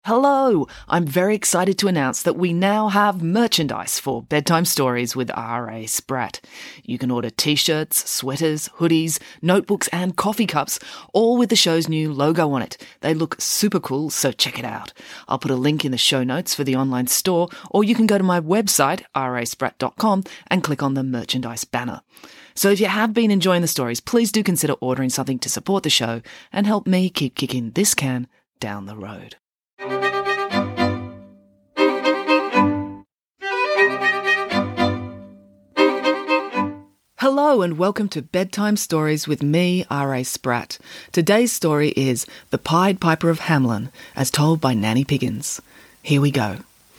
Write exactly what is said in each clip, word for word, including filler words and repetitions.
Hello! I'm very excited to announce that we now have merchandise for Bedtime Stories with R A Spratt. You can order t-shirts, sweaters, hoodies, notebooks and coffee cups, all with the show's new logo on it. They look super cool, so check it out. I'll put a link in the show notes for the online store, or you can go to my website, r a spratt dot com, and click on the merchandise banner. So if you have been enjoying the stories, please do consider ordering something to support the show and help me keep kicking this can down the road. Hello and welcome to Bedtime Stories with me, R A Spratt. Today's story is The Pied Piper of Hamelin, as told by Nanny Piggins. Here we go.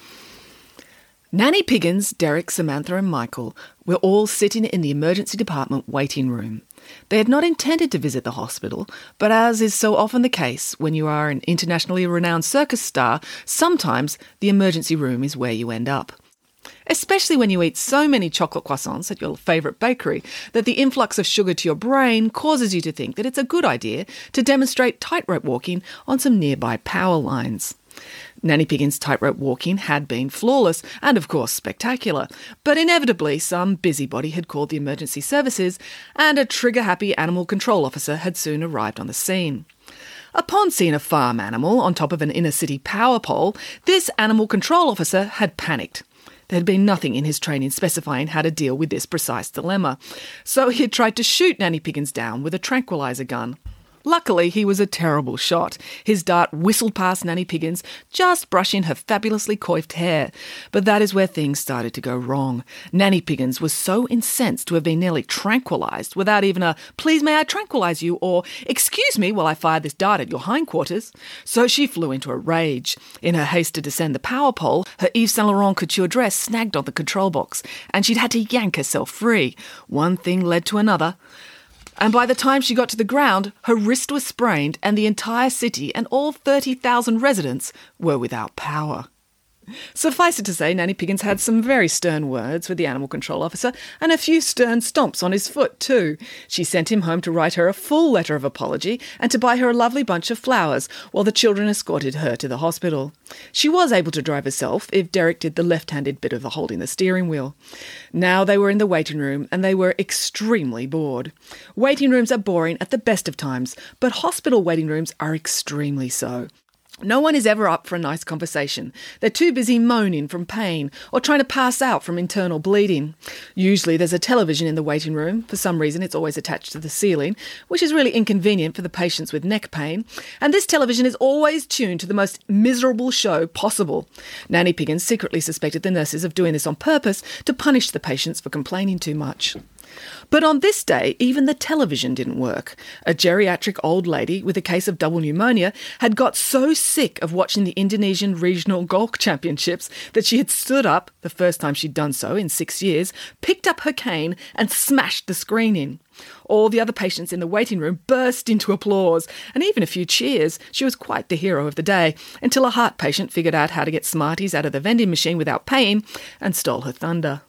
Nanny Piggins, Derek, Samantha and Michael were all sitting in the emergency department waiting room. They had not intended to visit the hospital, but as is so often the case when you are an internationally renowned circus star, sometimes the emergency room is where you end up. Especially when you eat so many chocolate croissants at your favourite bakery that the influx of sugar to your brain causes you to think that it's a good idea to demonstrate tightrope walking on some nearby power lines. Nanny Piggins' tightrope walking had been flawless and, of course, spectacular, but inevitably some busybody had called the emergency services and a trigger-happy animal control officer had soon arrived on the scene. Upon seeing a farm animal on top of an inner-city power pole, this animal control officer had panicked. There had been nothing in his training specifying how to deal with this precise dilemma, so he had tried to shoot Nanny Piggins down with a tranquilizer gun. Luckily, he was a terrible shot. His dart whistled past Nanny Piggins, just brushing her fabulously coiffed hair. But that is where things started to go wrong. Nanny Piggins was so incensed to have been nearly tranquilised without even a "please may I tranquilise you" or "excuse me while I fire this dart at your hindquarters." So she flew into a rage. In her haste to descend the power pole, her Yves Saint Laurent couture dress snagged on the control box, and she'd had to yank herself free. One thing led to another. And by the time she got to the ground, her wrist was sprained and the entire city and all thirty thousand residents were without power. Suffice it to say, Nanny Piggins had some very stern words with the animal control officer and a few stern stomps on his foot too. She sent him home to write her a full letter of apology and to buy her a lovely bunch of flowers while the children escorted her to the hospital. She was able to drive herself if Derek did the left-handed bit of the holding the steering wheel. Now they were in the waiting room and they were extremely bored. Waiting rooms are boring at the best of times, but hospital waiting rooms are extremely so. No one is ever up for a nice conversation. They're too busy moaning from pain or trying to pass out from internal bleeding. Usually there's a television in the waiting room. For some reason it's always attached to the ceiling, which is really inconvenient for the patients with neck pain. And this television is always tuned to the most miserable show possible. Nanny Piggins secretly suspected the nurses of doing this on purpose to punish the patients for complaining too much. But on this day, even the television didn't work. A geriatric old lady with a case of double pneumonia had got so sick of watching the Indonesian Regional Golf Championships that she had stood up, the first time she'd done so in six years, picked up her cane and smashed the screen in. All the other patients in the waiting room burst into applause, and even a few cheers. She was quite the hero of the day, until a heart patient figured out how to get Smarties out of the vending machine without paying and stole her thunder.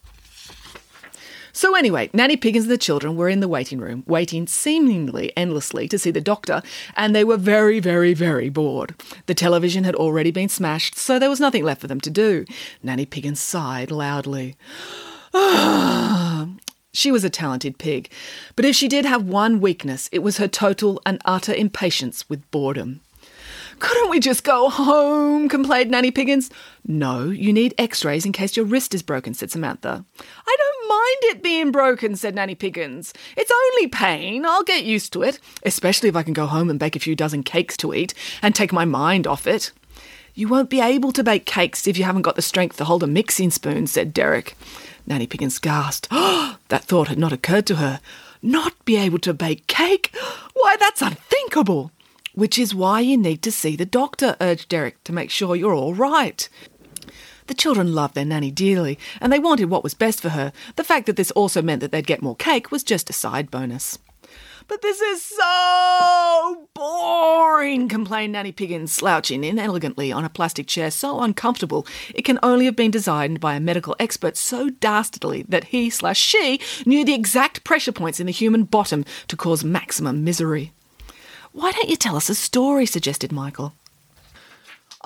So anyway, Nanny Piggins and the children were in the waiting room, waiting seemingly endlessly to see the doctor, and they were very, very, very bored. The television had already been smashed, so there was nothing left for them to do. Nanny Piggins sighed loudly. She was a talented pig, but if she did have one weakness, it was her total and utter impatience with boredom. "Couldn't we just go home?" complained Nanny Piggins. "No, you need x-rays in case your wrist is broken," said Samantha. "I don't mind it being broken," said Nanny Piggins. "It's only pain. I'll get used to it, especially if I can go home and bake a few dozen cakes to eat and take my mind off it." "You won't be able to bake cakes if you haven't got the strength to hold a mixing spoon," said Derek. Nanny Piggins gasped. Oh, that thought had not occurred to her. Not be able to bake cake? Why, that's unthinkable. "Which is why you need to see the doctor," urged Derek, "to make sure you're all right." The children loved their nanny dearly, and they wanted what was best for her. The fact that this also meant that they'd get more cake was just a side bonus. "But this is so boring," complained Nanny Piggins, slouching inelegantly on a plastic chair so uncomfortable it can only have been designed by a medical expert so dastardly that he slash she knew the exact pressure points in the human bottom to cause maximum misery. "Why don't you tell us a story?" suggested Michael.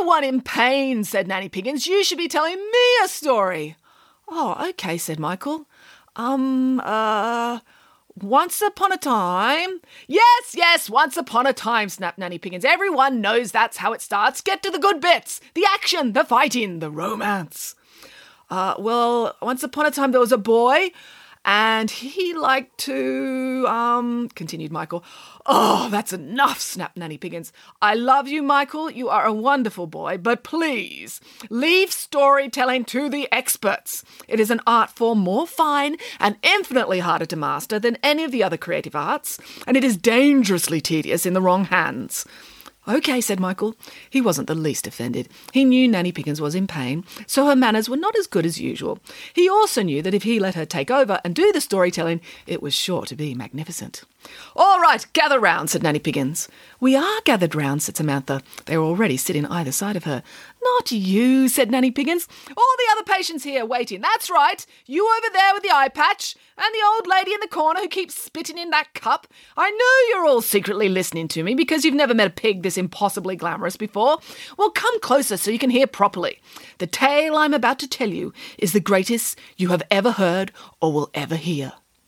the one in pain, said Nanny Piggins. You should be telling me a story. Oh, okay, said Michael. Um, uh... Once upon a time... Yes, yes, once upon a time, snapped Nanny Piggins. Everyone knows that's how it starts. Get to the good bits. The action, the fighting, the romance. Uh, well, once upon a time there was a boy, and he liked to... Um, continued Michael. Oh, that's enough, snapped Nanny Piggins. I love you, Michael. You are a wonderful boy, but please, leave storytelling to the experts. It is an art form more fine and infinitely harder to master than any of the other creative arts, and it is dangerously tedious in the wrong hands. Okay, said Michael. He wasn't the least offended. He knew Nanny Piggins was in pain, so her manners were not as good as usual. He also knew that if he let her take over and do the storytelling, it was sure to be magnificent. All right, gather round, said Nanny Piggins. We are gathered round, said Samantha. They were already sitting either side of her. Not you, said Nanny Piggins. All the other patients here waiting. That's right. You over there with the eye patch, and the old lady in the corner who keeps spitting in that cup. I know you're all secretly listening to me because you've never met a pig this impossibly glamorous before. Well, come closer so you can hear properly. The tale I'm about to tell you is the greatest you have ever heard or will ever hear.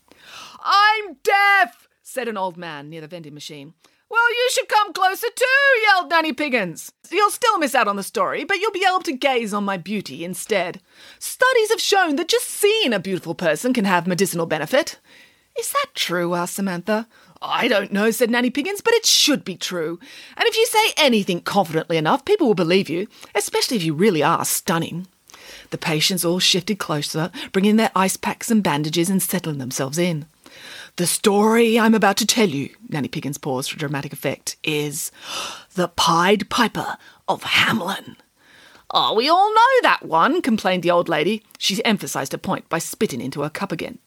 I'm deaf, said an old man near the vending machine. Well, you should come closer too, yelled Nanny Piggins. You'll still miss out on the story, but you'll be able to gaze on my beauty instead. Studies have shown that just seeing a beautiful person can have medicinal benefit. Is that true? Asked Samantha. I don't know, said Nanny Piggins, but it should be true. And if you say anything confidently enough, people will believe you, especially if you really are stunning. The patients all shifted closer, bringing their ice packs and bandages and settling themselves in. The story I'm about to tell you, Nanny Piggins paused for dramatic effect, is The Pied Piper of Hamelin. Oh, we all know that one, complained the old lady. She emphasised her point by spitting into her cup again.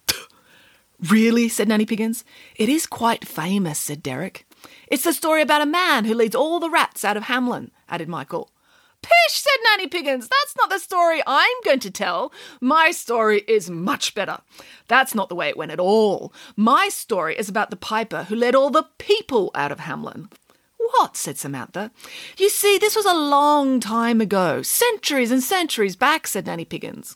Really, said Nanny Piggins. It is quite famous, said Derek. It's the story about a man who leads all the rats out of Hamelin, added Michael. Pish, said Nanny Piggins. That's not the story I'm going to tell. My story is much better. That's not the way it went at all. My story is about the piper who led all the people out of Hamelin. What? Said Samantha. You see, this was a long time ago. Centuries and centuries back, said Nanny Piggins.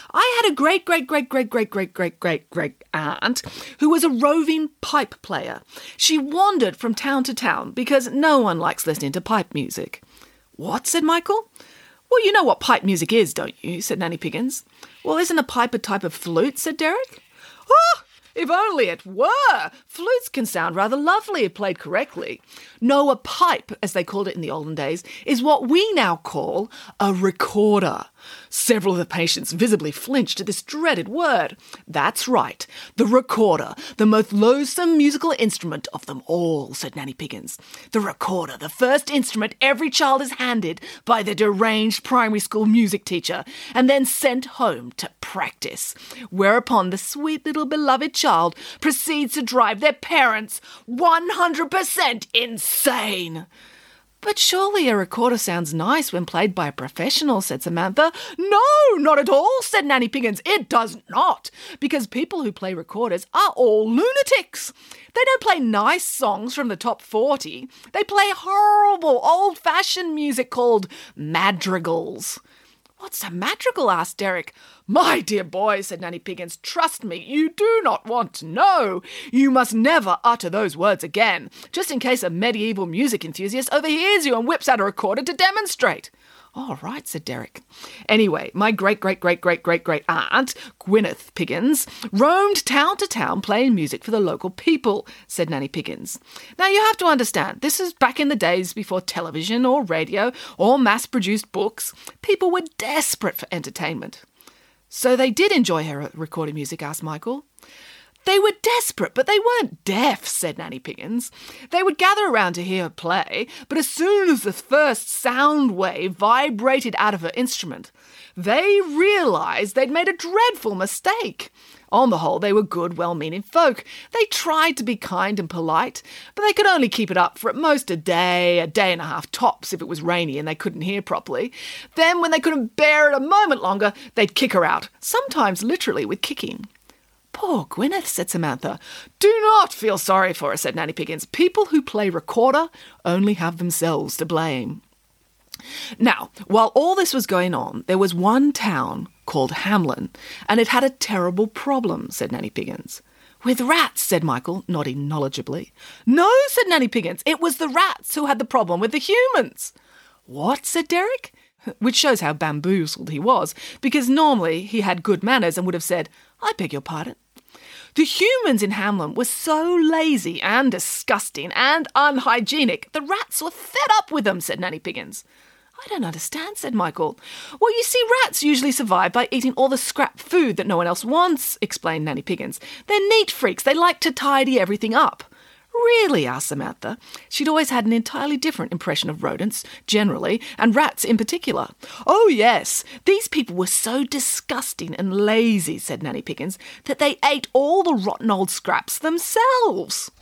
I had a great, great, great, great, great, great, great, great, great aunt who was a roving pipe player. She wandered from town to town because no one likes listening to pipe music. What? Said Michael. Well, you know what pipe music is, don't you? Said Nanny Piggins. Well, isn't a pipe a type of flute? Said Derek. Oh, if only it were! Flutes can sound rather lovely if played correctly. No, a pipe, as they called it in the olden days, is what we now call a recorder. Several of the patients visibly flinched at this dreaded word. That's right, the recorder, the most loathsome musical instrument of them all, said Nanny Piggins. The recorder, the first instrument every child is handed by their deranged primary school music teacher and then sent home to practice, whereupon the sweet little beloved child proceeds to drive their parents one hundred percent insane. But surely a recorder sounds nice when played by a professional, said Samantha. No, not at all, said Nanny Piggins. It does not, because people who play recorders are all lunatics. They don't play nice songs from the top forty. They play horrible, old-fashioned music called madrigals. What's a madrigal? Asked Derek. My dear boy, said Nanny Piggins, trust me, you do not want to know. You must never utter those words again, just in case a medieval music enthusiast overhears you and whips out a recorder to demonstrate. All right, said Derek. Anyway, my great-great-great-great-great-great-aunt, Gwyneth Piggins, roamed town to town playing music for the local people, said Nanny Piggins. Now, you have to understand, this is back in the days before television or radio or mass-produced books. People were desperate for entertainment. So they did enjoy her recorded music, asked Michael. They were desperate, but they weren't deaf, said Nanny Piggins. They would gather around to hear her play, but as soon as the first sound wave vibrated out of her instrument, they realised they'd made a dreadful mistake. On the whole, they were good, well-meaning folk. They tried to be kind and polite, but they could only keep it up for at most a day, a day and a half tops if it was rainy and they couldn't hear properly. Then, when they couldn't bear it a moment longer, they'd kick her out, sometimes literally with kicking. Poor Gwyneth, said Samantha. Do not feel sorry for her, said Nanny Piggins. People who play recorder only have themselves to blame. Now, while all this was going on, there was one town called Hamlin, and it had a terrible problem, said Nanny Piggins. With rats, said Michael, nodding knowledgeably. No, said Nanny Piggins, it was the rats who had the problem with the humans. What, said Derek? Which shows how bamboozled he was, because normally he had good manners and would have said, I beg your pardon. The humans in Hamlin were so lazy and disgusting and unhygienic, the rats were fed up with them, said Nanny Piggins. I don't understand, said Michael. Well, you see, rats usually survive by eating all the scrap food that no one else wants, explained Nanny Piggins. They're neat freaks. They like to tidy everything up. Really? Asked Samantha. She'd always had an entirely different impression of rodents, generally, and rats in particular. Oh, yes. These people were so disgusting and lazy, said Nanny Piggins, that they ate all the rotten old scraps themselves.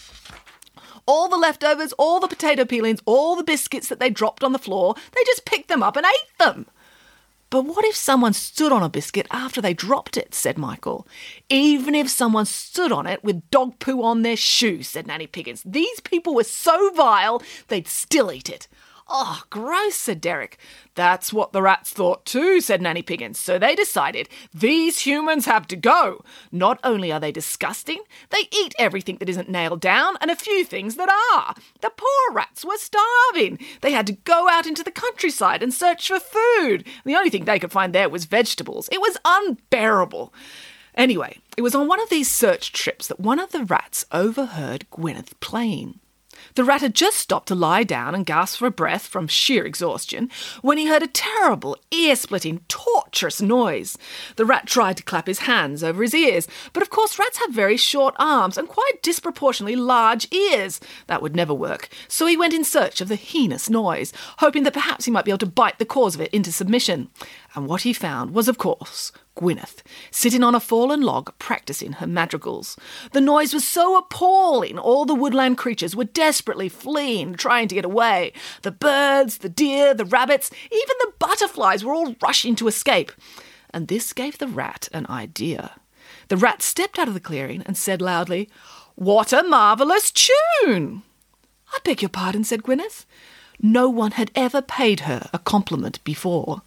All the leftovers, all the potato peelings, all the biscuits that they dropped on the floor, they just picked them up and ate them. But what if someone stood on a biscuit after they dropped it, said Michael. Even if someone stood on it with dog poo on their shoe, said Nanny Piggins. These people were so vile, they'd still eat it. Oh, gross, said Derek. That's what the rats thought too, said Nanny Piggins. So they decided, these humans have to go. Not only are they disgusting, they eat everything that isn't nailed down and a few things that are. The poor rats were starving. They had to go out into the countryside and search for food. The only thing they could find there was vegetables. It was unbearable. Anyway, it was on one of these search trips that one of the rats overheard Gwyneth playing. The rat had just stopped to lie down and gasp for breath from sheer exhaustion when he heard a terrible, ear-splitting, torturous noise. The rat tried to clap his hands over his ears, but of course rats have very short arms and quite disproportionately large ears. That would never work, so he went in search of the heinous noise, hoping that perhaps he might be able to bite the cause of it into submission. And what he found was, of course, Gwyneth, sitting on a fallen log, practising her madrigals. The noise was so appalling, all the woodland creatures were desperately fleeing, trying to get away. The birds, the deer, the rabbits, even the butterflies were all rushing to escape. And this gave the rat an idea. The rat stepped out of the clearing and said loudly, "What a marvellous tune!" "I beg your pardon," said Gwyneth. No one had ever paid her a compliment before.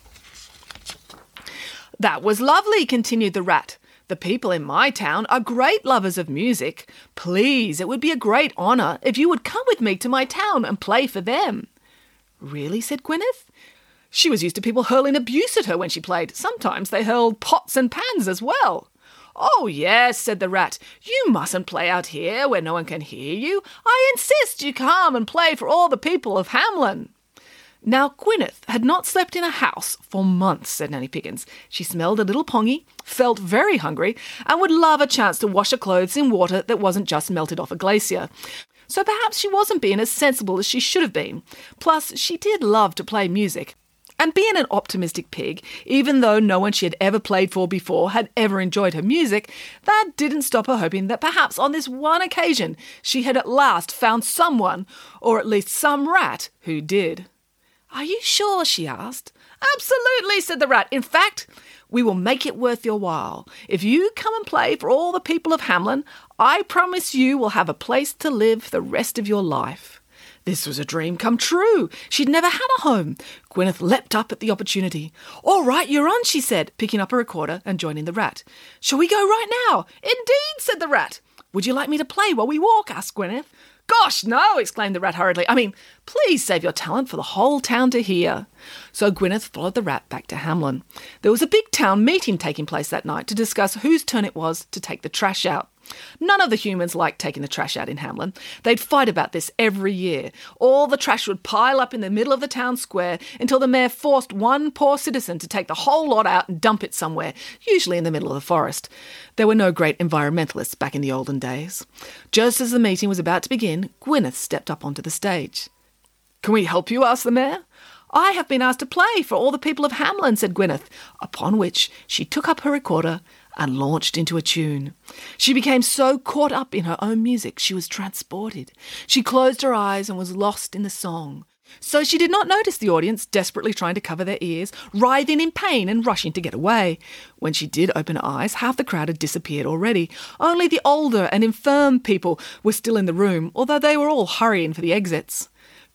"That was lovely," continued the rat. "The people in my town are great lovers of music. Please, it would be a great honour if you would come with me to my town and play for them." "Really?" said Gwyneth. She was used to people hurling abuse at her when she played. Sometimes they hurled pots and pans as well. "Oh, yes," said the rat. "You mustn't play out here where no one can hear you. I insist you come and play for all the people of Hamlin." Now, Gwyneth had not slept in a house for months, said Nanny Piggins. She smelled a little pongy, felt very hungry, and would love a chance to wash her clothes in water that wasn't just melted off a glacier. So perhaps she wasn't being as sensible as she should have been. Plus, she did love to play music. And being an optimistic pig, even though no one she had ever played for before had ever enjoyed her music, that didn't stop her hoping that perhaps on this one occasion she had at last found someone, or at least some rat, who did. "Are you sure?" she asked. "Absolutely," said the rat. "In fact, we will make it worth your while. If you come and play for all the people of Hamlin, I promise you will have a place to live the rest of your life." This was a dream come true. She'd never had a home. Gwyneth leapt up at the opportunity. "All right, you're on," she said, picking up a recorder and joining the rat. "Shall we go right now?" "Indeed," said the rat. "Would you like me to play while we walk?" asked Gwyneth. "Gosh, no," exclaimed the rat hurriedly. "I mean, please save your talent for the whole town to hear." So Gwyneth followed the rat back to Hamlin. There was a big town meeting taking place that night to discuss whose turn it was to take the trash out. None of the humans liked taking the trash out in Hamlin. They'd fight about this every year. All the trash would pile up in the middle of the town square until the mayor forced one poor citizen to take the whole lot out and dump it somewhere, usually in the middle of the forest. There were no great environmentalists back in the olden days. Just as the meeting was about to begin, Gwyneth stepped up onto the stage. "Can we help you?" asked the mayor. "I have been asked to play for all the people of Hamlin," said Gwyneth, upon which she took up her recorder and launched into a tune. She became so caught up in her own music she was transported. She closed her eyes and was lost in the song. So she did not notice the audience desperately trying to cover their ears, writhing in pain and rushing to get away. When she did open her eyes, half the crowd had disappeared already. Only the older and infirm people were still in the room, although they were all hurrying for the exits.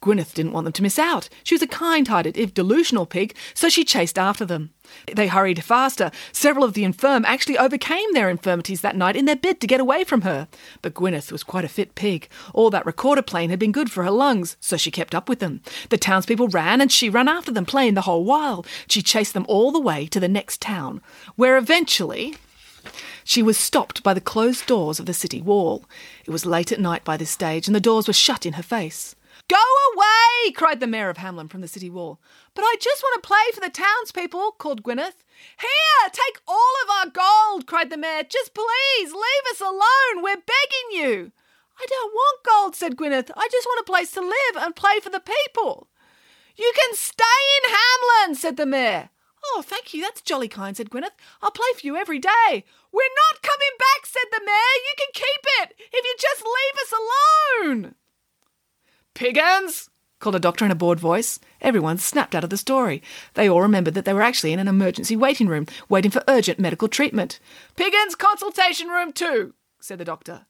Gwyneth didn't want them to miss out. She was a kind-hearted, if delusional pig, so she chased after them. They hurried faster. Several of the infirm actually overcame their infirmities that night in their bid to get away from her. But Gwyneth was quite a fit pig. All that recorder playing had been good for her lungs, so she kept up with them. The townspeople ran, and she ran after them, playing the whole while. She chased them all the way to the next town, where eventually she was stopped by the closed doors of the city wall. It was late at night by this stage, and the doors were shut in her face. "Go away!" cried the mayor of Hamlin from the city wall. "But I just want to play for the townspeople," called Gwyneth. "Here, take all of our gold," cried the mayor. "Just please, leave us alone. We're begging you." "I don't want gold," said Gwyneth. "I just want a place to live and play for the people." "You can stay in Hamlin," said the mayor. "Oh, thank you, that's jolly kind," said Gwyneth. "I'll play for you every day." "We're not coming back," said the mayor. "You can keep it if you just leave us alone." "Piggins!" called a doctor in a bored voice. Everyone snapped out of the story. They all remembered that they were actually in an emergency waiting room, waiting for urgent medical treatment. "Piggins, consultation room two," said the doctor.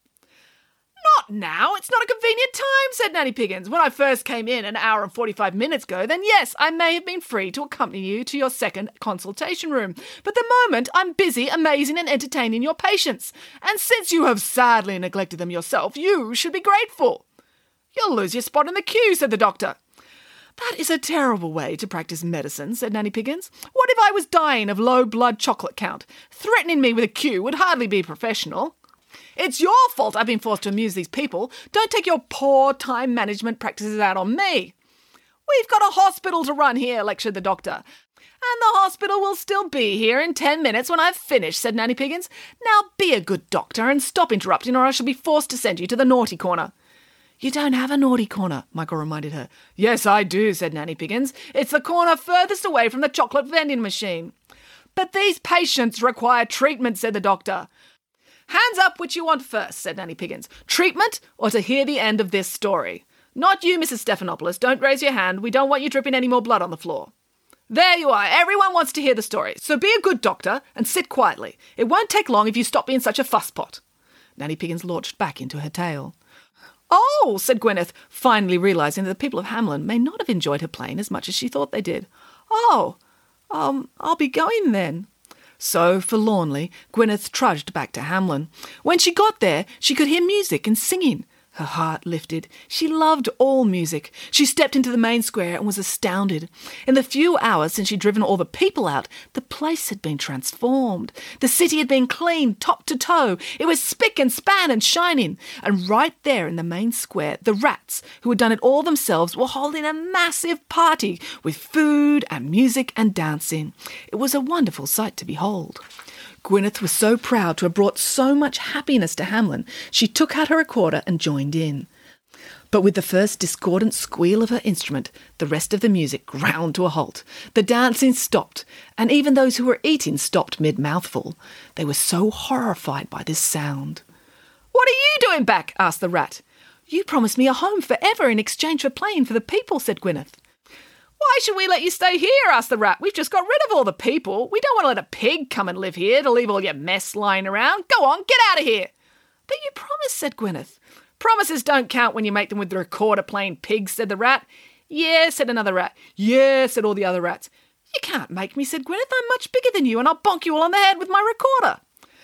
"Not now, it's not a convenient time," said Nanny Piggins. "When I first came in an hour and forty-five minutes ago, then yes, I may have been free to accompany you to your second consultation room. But the moment I'm busy amazing and entertaining your patients. And since you have sadly neglected them yourself, you should be grateful." "You'll lose your spot in the queue," said the doctor. "That is a terrible way to practice medicine," said Nanny Piggins. "What if I was dying of low blood chocolate count? Threatening me with a queue would hardly be professional." "It's your fault I've been forced to amuse these people. Don't take your poor time management practices out on me." "We've got a hospital to run here," lectured the doctor. "And the hospital will still be here in ten minutes when I've finished," said Nanny Piggins. "Now be a good doctor and stop interrupting, or I shall be forced to send you to the naughty corner." "You don't have a naughty corner," Michael reminded her. "Yes, I do," said Nanny Piggins. "It's the corner furthest away from the chocolate vending machine." "But these patients require treatment," said the doctor. "Hands up which you want first," said Nanny Piggins. "Treatment or to hear the end of this story?" "Not you, Missus Stephanopoulos. Don't raise your hand. We don't want you dripping any more blood on the floor." "There you are. Everyone wants to hear the story. So be a good doctor and sit quietly. It won't take long if you stop being such a fusspot." Nanny Piggins launched back into her tale. "Oh," said Gwyneth, finally realising that the people of Hamlin may not have enjoyed her playing as much as she thought they did. "Oh, um, I'll be going then." So, forlornly, Gwyneth trudged back to Hamlin. When she got there, she could hear music and singing. Her heart lifted. She loved all music. She stepped into the main square and was astounded. In the few hours since she'd driven all the people out, the place had been transformed. The city had been cleaned top to toe. It was spick and span and shining. And right there in the main square, the rats, who had done it all themselves, were holding a massive party with food and music and dancing. It was a wonderful sight to behold. Gwyneth was so proud to have brought so much happiness to Hamlin, she took out her recorder and joined in. But with the first discordant squeal of her instrument, the rest of the music ground to a halt. The dancing stopped, and even those who were eating stopped mid-mouthful. They were so horrified by this sound. "What are you doing back?" asked the rat. "You promised me a home forever in exchange for playing for the people," said Gwyneth. "Why should we let you stay here?" asked the rat. "We've just got rid of all the people. We don't want to let a pig come and live here to leave all your mess lying around. Go on, get out of here." "But you promised," said Gwyneth. "Promises don't count when you make them with the recorder playing pigs," said the rat. "Yeah," said another rat. "Yeah," said all the other rats. "You can't make me," said Gwyneth. "I'm much bigger than you, and I'll bonk you all on the head with my recorder."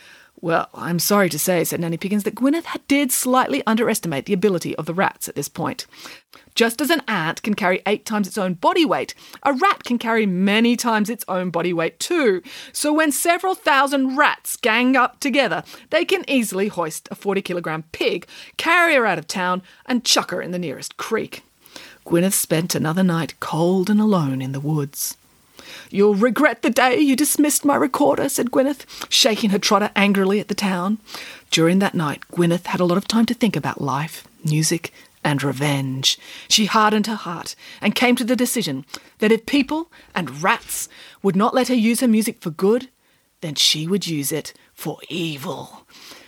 Well, I'm sorry to say, said Nanny Piggins, that Gwyneth did slightly underestimate the ability of the rats at this point. Just as an ant can carry eight times its own body weight, a rat can carry many times its own body weight too. So when several thousand rats gang up together, they can easily hoist a forty kilogram pig, carry her out of town, and chuck her in the nearest creek. Gwyneth spent another night cold and alone in the woods. "You'll regret the day you dismissed my recorder," said Gwyneth, shaking her trotter angrily at the town. During that night, Gwyneth had a lot of time to think about life, music, and revenge. She hardened her heart and came to the decision that if people and rats would not let her use her music for good, then she would use it for evil.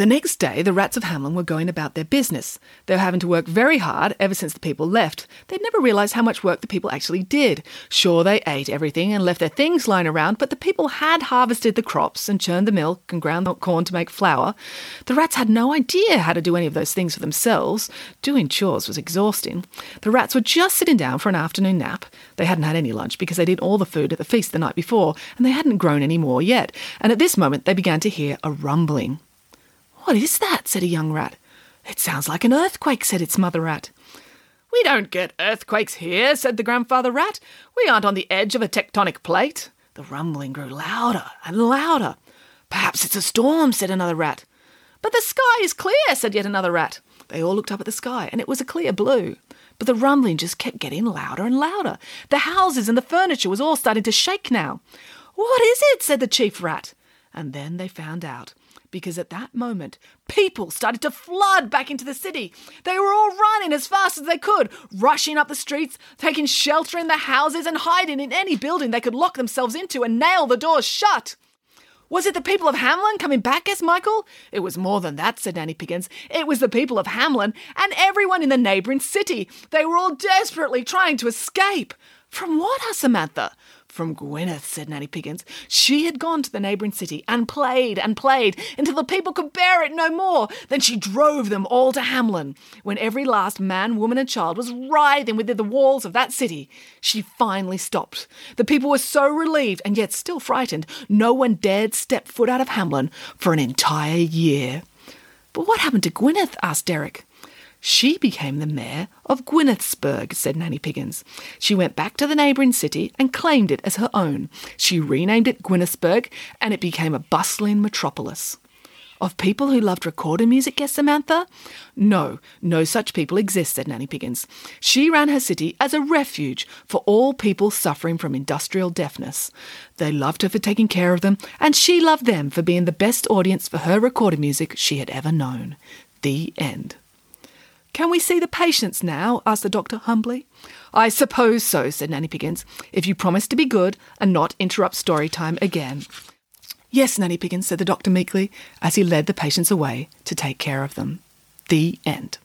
The next day, the rats of Hamlin were going about their business. They were having to work very hard ever since the people left. They'd never realised how much work the people actually did. Sure, they ate everything and left their things lying around, but the people had harvested the crops and churned the milk and ground the corn to make flour. The rats had no idea how to do any of those things for themselves. Doing chores was exhausting. The rats were just sitting down for an afternoon nap. They hadn't had any lunch because they'd eaten all the food at the feast the night before, and they hadn't grown any more yet. And at this moment, they began to hear a rumbling. "What is that?" said a young rat. "It sounds like an earthquake," said its mother rat. "We don't get earthquakes here," said the grandfather rat. "We aren't on the edge of a tectonic plate." The rumbling grew louder and louder. "Perhaps it's a storm," said another rat. "But the sky is clear," said yet another rat. They all looked up at the sky, and it was a clear blue. But the rumbling just kept getting louder and louder. The houses and the furniture was all starting to shake now. "What is it?" said the chief rat. And then they found out. Because at that moment, people started to flood back into the city. They were all running as fast as they could, rushing up the streets, taking shelter in the houses and hiding in any building they could lock themselves into and nail the doors shut. "Was it the people of Hamlin coming back?" asked Michael. "It was more than that," said Nanny Piggins. "It was the people of Hamlin and everyone in the neighbouring city. They were all desperately trying to escape." "From what?" asked Samantha. "From Gwyneth," said Nanny Piggins. "She had gone to the neighbouring city and played and played until the people could bear it no more. Then she drove them all to Hamlin. When every last man, woman and child was writhing within the walls of that city, she finally stopped. The people were so relieved and yet still frightened, no one dared step foot out of Hamlin for an entire year." "But what happened to Gwyneth?" asked Derek. "She became the mayor of Gwynethsburg," said Nanny Piggins. "She went back to the neighbouring city and claimed it as her own. She renamed it Gwynethsburg, and it became a bustling metropolis." "Of people who loved recorded music," guessed Samantha. "No, no such people exist," said Nanny Piggins. "She ran her city as a refuge for all people suffering from industrial deafness. They loved her for taking care of them, and she loved them for being the best audience for her recorded music she had ever known." The end. "Can we see the patients now?" asked the doctor humbly. "I suppose so," said Nanny Piggins, "if you promise to be good and not interrupt story time again." "Yes, Nanny Piggins," said the doctor meekly, as he led the patients away to take care of them. The end.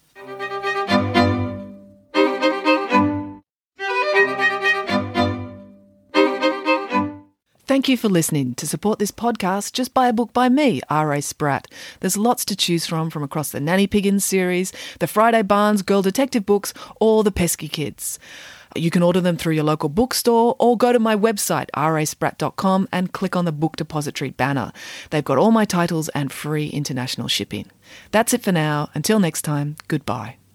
Thank you for listening. To support this podcast, just buy a book by me, R A Spratt. There's lots to choose from from across the Nanny Piggins series, the Friday Barnes Girl Detective books, or the Pesky Kids. You can order them through your local bookstore or go to my website, r a spratt dot com, and click on the Book Depository banner. They've got all my titles and free international shipping. That's it for now. Until next time, goodbye.